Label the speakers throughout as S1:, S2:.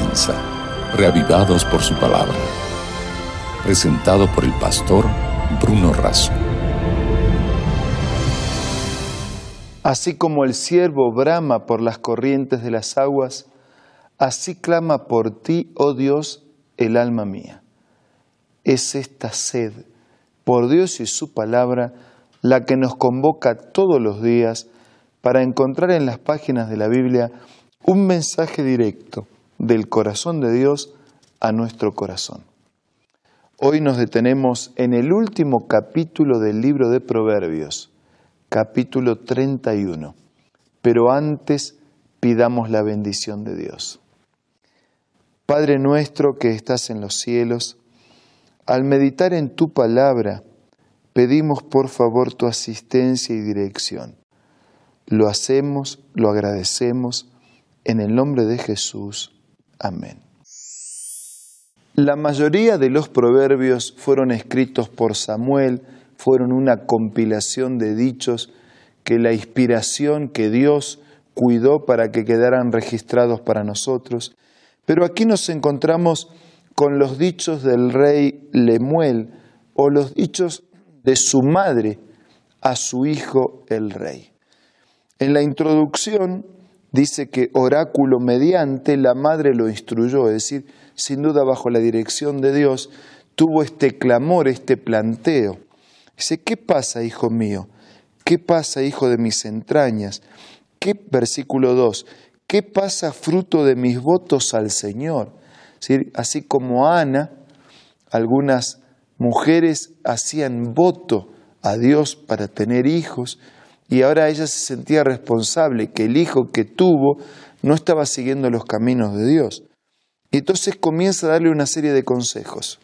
S1: comienza, reavivados por su palabra. Presentado por el pastor Bruno Razo.
S2: Así como el ciervo brama por las corrientes de las aguas, así clama por ti, oh Dios, el alma mía. Es esta sed por Dios y su palabra la que nos convoca todos los días para encontrar en las páginas de la Biblia un mensaje directo del corazón de Dios a nuestro corazón. Hoy nos detenemos en el último capítulo del libro de Proverbios, capítulo 31. Pero antes pidamos la bendición de Dios. Padre nuestro que estás en los cielos, al meditar en tu palabra, pedimos por favor tu asistencia y dirección. Lo hacemos, lo agradecemos, en el nombre de Jesús. Amén. La mayoría de los proverbios fueron escritos por Samuel, fueron una compilación de dichos que la inspiración que Dios cuidó para que quedaran registrados para nosotros. Pero aquí nos encontramos con los dichos del rey Lemuel o los dichos de su madre a su hijo el rey. En la introducción dice que oráculo mediante la madre lo instruyó, es decir, sin duda bajo la dirección de Dios, tuvo este clamor, este planteo. Dice, ¿qué pasa, hijo mío? ¿Qué pasa, hijo de mis entrañas? Versículo 2, ¿qué pasa, fruto de mis votos al Señor? Es decir, así como Ana, algunas mujeres hacían voto a Dios para tener hijos, y ahora ella se sentía responsable que el hijo que tuvo no estaba siguiendo los caminos de Dios. Y entonces comienza a darle una serie de consejos.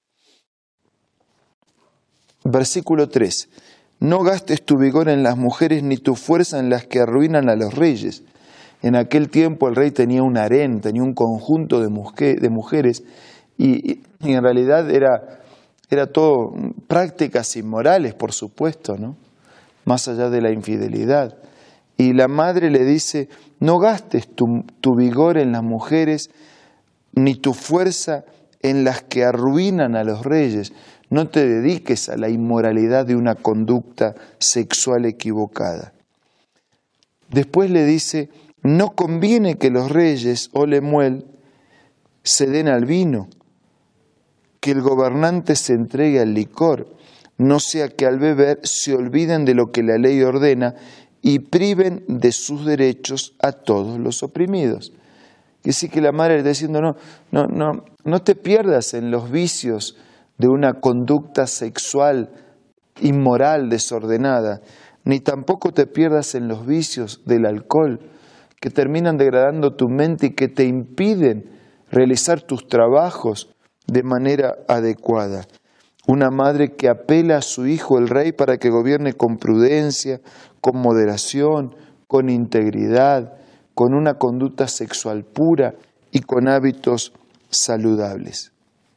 S2: Versículo 3. No gastes tu vigor en las mujeres ni tu fuerza en las que arruinan a los reyes. En aquel tiempo el rey tenía un harén, tenía un conjunto de mujeres y en realidad era todo prácticas inmorales, por supuesto, ¿no? Más allá de la infidelidad. Y la madre le dice, no gastes tu vigor en las mujeres, ni tu fuerza en las que arruinan a los reyes. No te dediques a la inmoralidad de una conducta sexual equivocada. Después le dice, no conviene que los reyes, oh Lemuel, se den al vino, que el gobernante se entregue al licor, no sea que al beber se olviden de lo que la ley ordena y priven de sus derechos a todos los oprimidos. Que sí que la madre le está diciendo, no te pierdas en los vicios de una conducta sexual inmoral, desordenada, ni tampoco te pierdas en los vicios del alcohol, que terminan degradando tu mente y que te impiden realizar tus trabajos de manera adecuada. Una madre que apela a su hijo el rey para que gobierne con prudencia, con moderación, con integridad, con una conducta sexual pura y con hábitos saludables.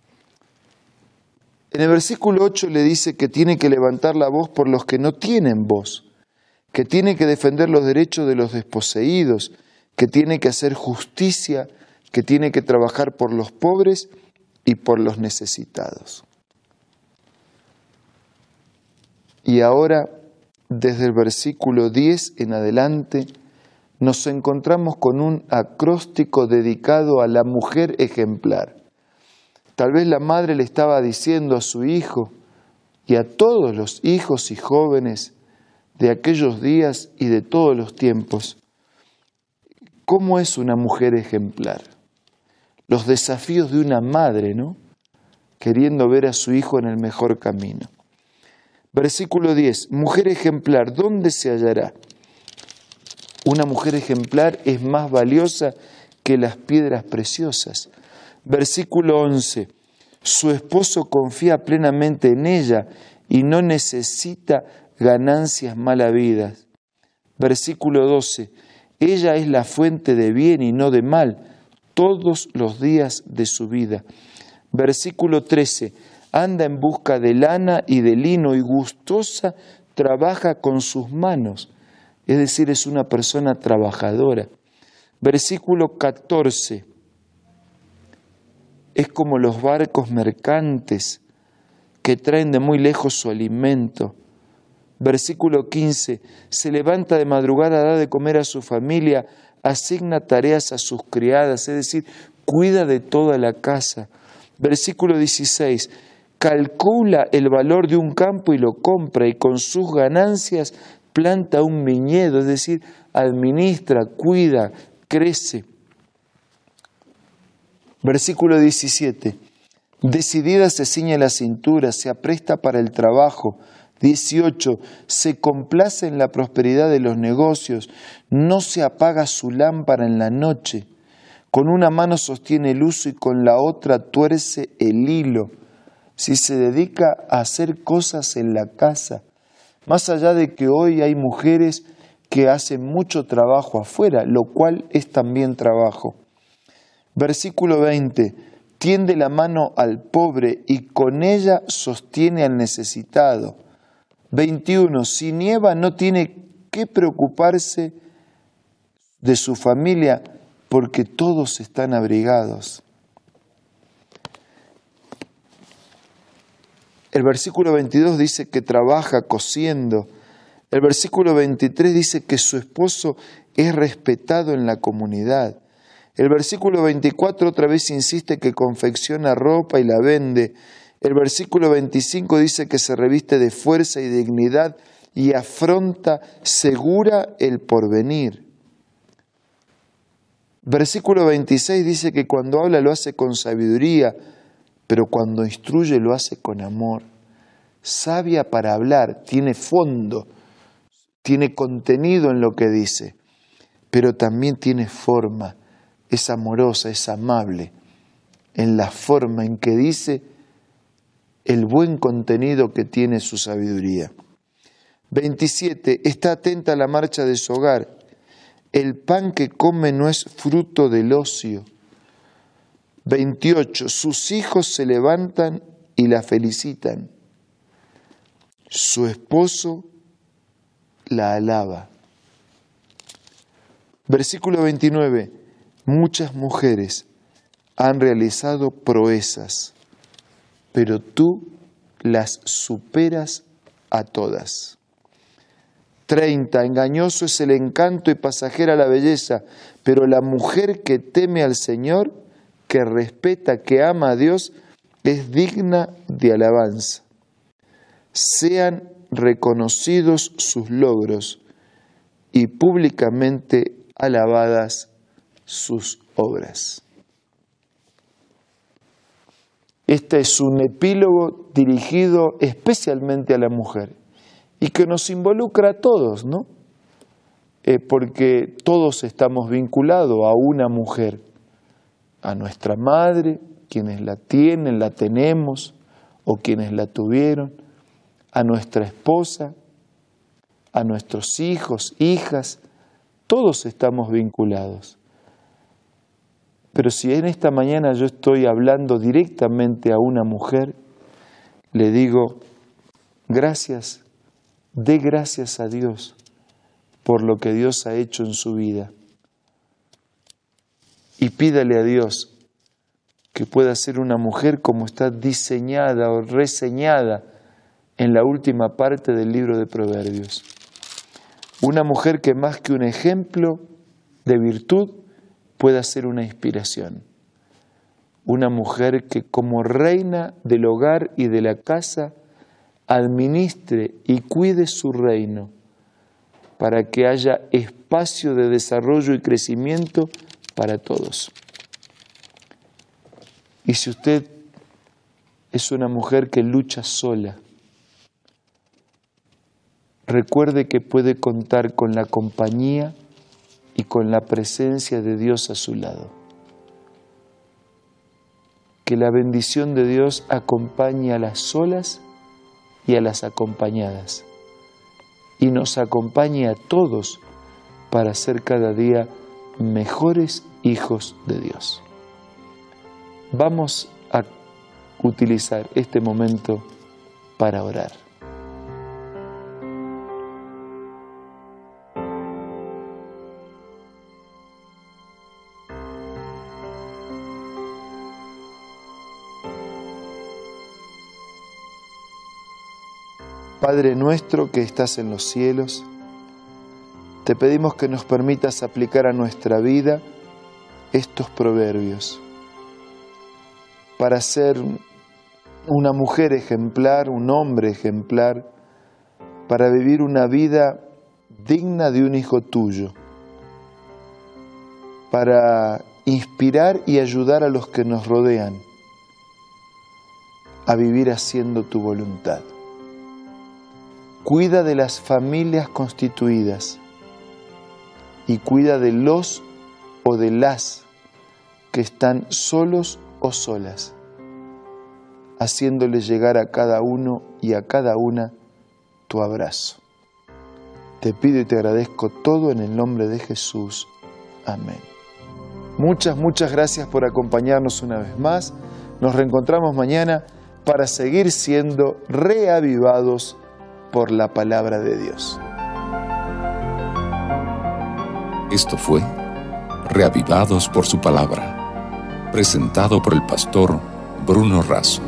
S2: En el versículo 8 le dice que tiene que levantar la voz por los que no tienen voz, que tiene que defender los derechos de los desposeídos, que tiene que hacer justicia, que tiene que trabajar por los pobres y por los necesitados. Y ahora, desde el versículo 10 en adelante, nos encontramos con un acróstico dedicado a la mujer ejemplar. Tal vez la madre le estaba diciendo a su hijo y a todos los hijos y jóvenes de aquellos días y de todos los tiempos, ¿cómo es una mujer ejemplar? Los desafíos de una madre, ¿no? Queriendo ver a su hijo en el mejor camino. Versículo 10, mujer ejemplar, ¿dónde se hallará? Una mujer ejemplar es más valiosa que las piedras preciosas. Versículo 11, su esposo confía plenamente en ella y no necesita ganancias mal habidas. Versículo 12, ella es la fuente de bien y no de mal todos los días de su vida. Versículo 13, anda en busca de lana y de lino y gustosa trabaja con sus manos. Es decir, es una persona trabajadora. Versículo 14. es como los barcos mercantes que traen de muy lejos su alimento. Versículo 15, se levanta de madrugada, da de comer a su familia, asigna tareas a sus criadas, es decir, cuida de toda la casa. Versículo 16, calcula el valor de un campo y lo compra, y con sus ganancias planta un viñedo, es decir, administra, cuida, crece. Versículo 17, decidida se ciñe la cintura, se apresta para el trabajo. 18, se complace en la prosperidad de los negocios, no se apaga su lámpara en la noche. Con una mano sostiene el uso y con la otra tuerce el hilo. Si se dedica a hacer cosas en la casa, más allá de que hoy hay mujeres que hacen mucho trabajo afuera, lo cual es también trabajo. Versículo 20, tiende la mano al pobre y con ella sostiene al necesitado. 21, si nieva no tiene que preocuparse de su familia porque todos están abrigados. El versículo 22 dice que trabaja cosiendo. El versículo 23 dice que su esposo es respetado en la comunidad. El versículo 24 otra vez insiste que confecciona ropa y la vende. El versículo 25 dice que se reviste de fuerza y dignidad y afronta segura el porvenir. Versículo 26 dice que cuando habla lo hace con sabiduría, pero cuando instruye lo hace con amor. Sabia para hablar, tiene fondo, tiene contenido en lo que dice, pero también tiene forma, es amorosa, es amable, en la forma en que dice el buen contenido que tiene su sabiduría. 27. Está atenta a la marcha de su hogar. El pan que come no es fruto del ocio. 28. Sus hijos se levantan y la felicitan. Su esposo la alaba. Versículo 29. Muchas mujeres han realizado proezas, pero tú las superas a todas. 30. Engañoso es el encanto y pasajera la belleza, pero la mujer que teme al Señor, que respeta, que ama a Dios, es digna de alabanza. Sean reconocidos sus logros y públicamente alabadas sus obras. Este es un epílogo dirigido especialmente a la mujer y que nos involucra a todos, ¿no? Porque todos estamos vinculados a una mujer, a nuestra madre, quienes la tienen, la tenemos, o quienes la tuvieron, a nuestra esposa, a nuestros hijos, hijas, todos estamos vinculados. Pero si en esta mañana yo estoy hablando directamente a una mujer, le digo, gracias, dé gracias a Dios por lo que Dios ha hecho en su vida. Y pídale a Dios que pueda ser una mujer como está diseñada o reseñada en la última parte del libro de Proverbios. Una mujer que más que un ejemplo de virtud pueda ser una inspiración. Una mujer que como reina del hogar y de la casa administre y cuide su reino para que haya espacio de desarrollo y crecimiento para todos. Y si usted es una mujer que lucha sola, recuerde que puede contar con la compañía y con la presencia de Dios a su lado. Que la bendición de Dios acompañe a las solas y a las acompañadas, y nos acompañe a todos para ser cada día mejores hijos de Dios. Vamos a utilizar este momento para orar. Padre nuestro que estás en los cielos, te pedimos que nos permitas aplicar a nuestra vida estos proverbios para ser una mujer ejemplar, un hombre ejemplar, para vivir una vida digna de un hijo tuyo, para inspirar y ayudar a los que nos rodean a vivir haciendo tu voluntad. Cuida de las familias constituidas y cuida de los o de las que están solos o solas, haciéndoles llegar a cada uno y a cada una tu abrazo. Te pido y te agradezco todo en el nombre de Jesús. Amén. Muchas gracias por acompañarnos una vez más. Nos reencontramos mañana para seguir siendo reavivados por la palabra de Dios.
S1: Esto fue Reavivados por su palabra, presentado por el pastor Bruno Razo.